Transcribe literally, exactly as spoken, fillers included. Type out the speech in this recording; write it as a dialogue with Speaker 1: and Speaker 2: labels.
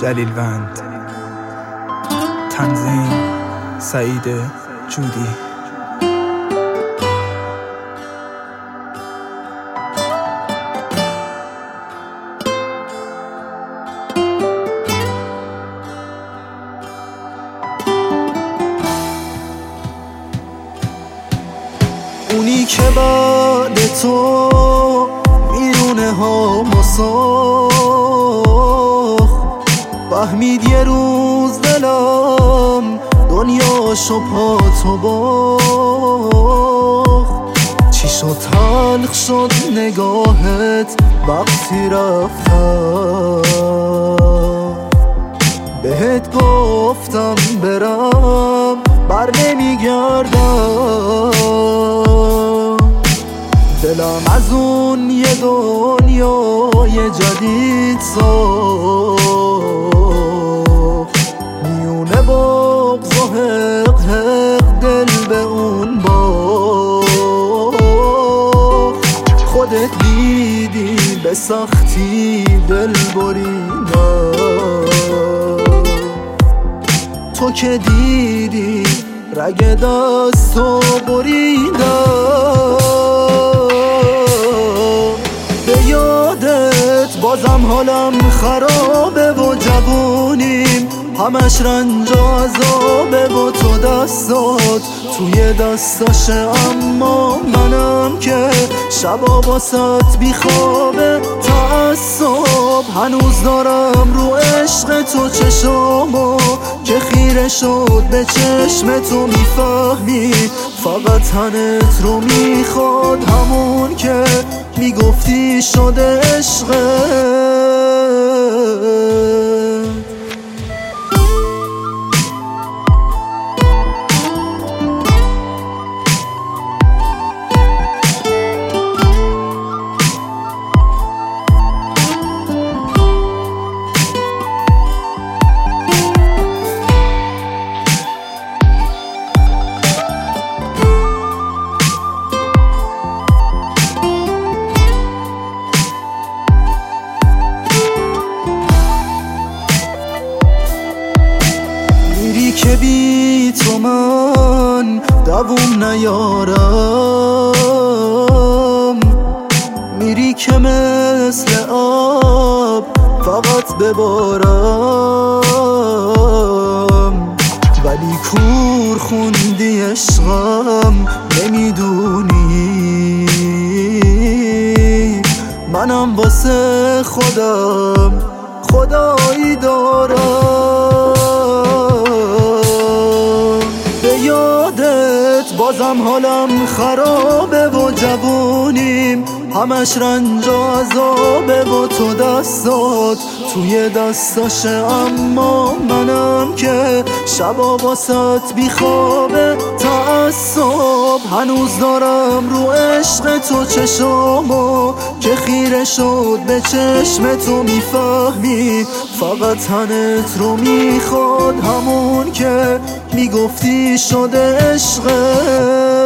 Speaker 1: ذلیلوند. تنظیم سعید جودی.
Speaker 2: اونی که بعد تو میرونه ها مساخ، فهمید یه روز دلم دنیاشو پا تو باخت. چی شد تلخ شد نگاهت وقتی رفتم، بهت گفتم برم بر نمیگردم. دلم از اون یه دنیای جدید ساخت، میونه بغض و حق حق دل به اون باخت. خودت دیدی به سختی دل بریدم، تو که دیدی رگ دستو بریدم. به یادت بازم حالم خرابه و جوونیم همش رنج و عذابه و تو دستات توی دستاشه، اما منم که شبا باست بیخوابه تعصب. هنوز دارم رو عشق تو چشامو که خیره شد به چشم تو، میفهمی فقط تنت رو میخواد، همون که میگفتی شده عشقه. که بی تو من دووم نیارم، میری که مثل آب فقط ببارم، ولی کور خوندی عشقم نمیدونی منم واسه خودم خدایی دارم. بازم حالم خرابه و جوونیم همش رنج و عذابه و تو دستات توی دستاشه، اما منم که شبا باست بیخوابه تعصب. هنوز دارم رو عشق تو چشامو که خیره شد به چشم تو، میفهمی فقط تنت رو میخواد، همون که میگفتی شده عشقه.